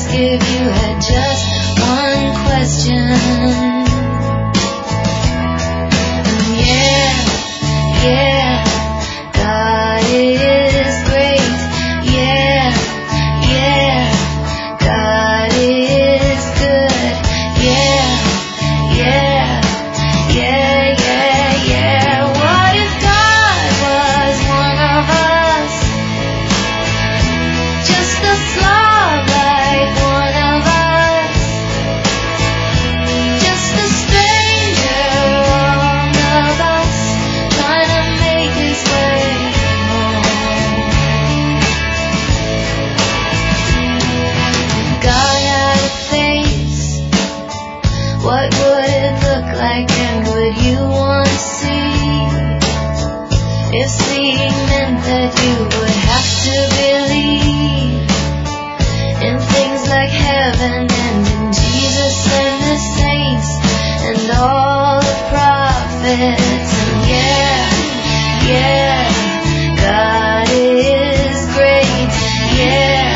ask if you had just one question. Yeah, God is great. Yeah, God is good. Yeah. What if God was one of us? Just a slob like one of us. Just a stranger among us, trying to make his way home. God had a face. What would it look like, and would you want to see? If seeing meant that you would have to believe in things like heaven and in Jesus and the saints and all the prophets. And yeah, God is great. Yeah,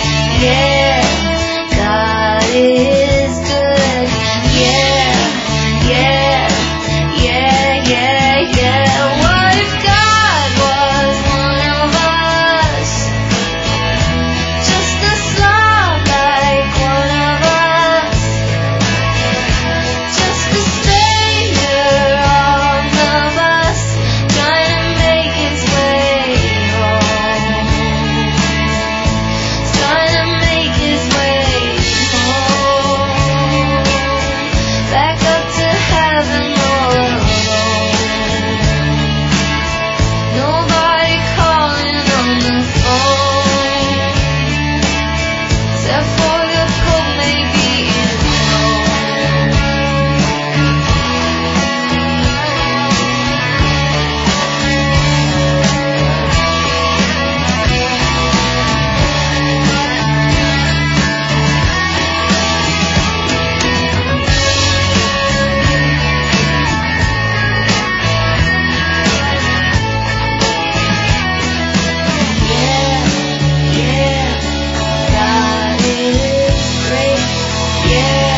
God is good. Yeah. What if God was one of us? Just a slob like one of us. Just a stranger among us, trying to make his way home. Trying to make his way home. Back up to heaven all alone. Nobody calling on the phone, except for the Pope maybe in Rome. Yeah, God is great. Yeah,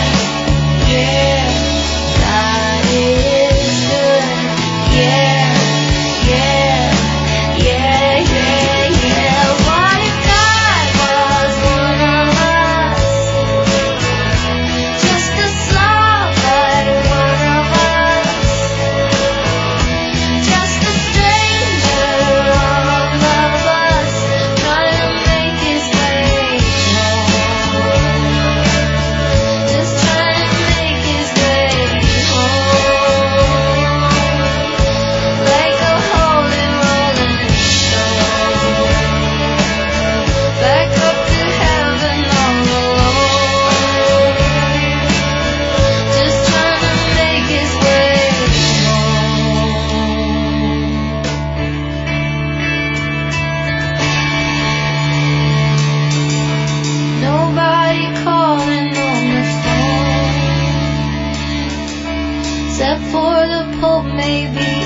God is good. Yeah. What if God was one of us? Just a slob like one of us. Just a stranger among us, trying to make his way home. Just trying to make his way home. Like a holy rolling stone. Back up to heaven all alone. Just trying to make his way home. Nobody calling on the phone, except for the Pope maybe